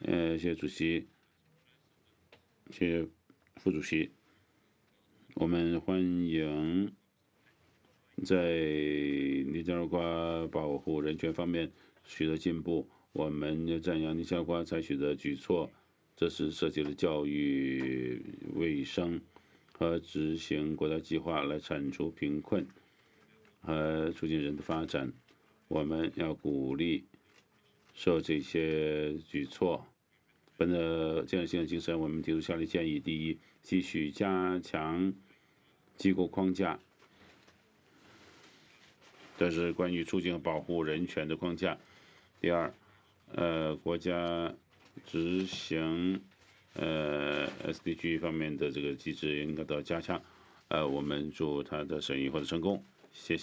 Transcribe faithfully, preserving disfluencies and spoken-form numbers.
呃，谢谢主席，谢谢副主席。我们欢迎在尼加拉瓜保护人权方面取得进步。我们赞扬尼加拉瓜采取的举措，这是涉及了教育、卫生和执行国家计划来铲除贫困和促进人的发展。我们要鼓励受这些举措。本着建设性的精神，我们提出下列建议：第一，继续加强机构框架，这是关于促进和保护人权的框架。第二，呃，国家执行呃 S D G 方面的这个机制应该得到加强。呃，我们祝他的审议获得成功。谢谢。